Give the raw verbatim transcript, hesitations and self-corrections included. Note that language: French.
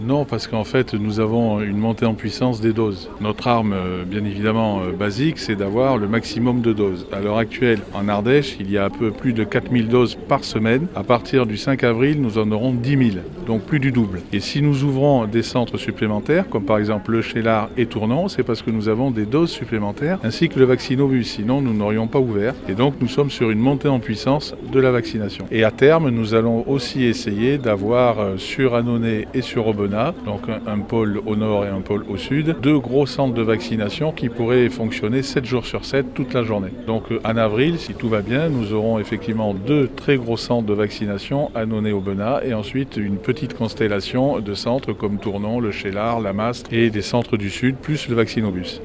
Non, parce qu'en fait, nous avons une montée en puissance des doses. Notre arme, euh, bien évidemment, euh, basique, c'est d'avoir le maximum de doses. À l'heure actuelle, en Ardèche, il y a un peu plus de quatre mille doses par semaine. À partir du cinq avril, nous en aurons dix mille, donc plus du double. Et si nous ouvrons des centres supplémentaires, comme par exemple le Cheylard et Tournon, c'est parce que nous avons des doses supplémentaires, ainsi que le Vaccinobus. Sinon, nous n'aurions pas ouvert. Et donc, nous sommes sur une montée en puissance de la vaccination. Et à terme, nous allons aussi essayer d'avoir euh, sur Annonay et sur Aubenas, donc un, un pôle au nord et un pôle au sud, deux gros centres de vaccination qui pourraient fonctionner sept jours sur sept toute la journée. Donc en avril, si tout va bien, nous aurons effectivement deux très gros centres de vaccination, Annonay, Aubenas, et ensuite une petite constellation de centres comme Tournon, le Cheylard, la Mastre et des centres du sud, plus le Vaccinobus.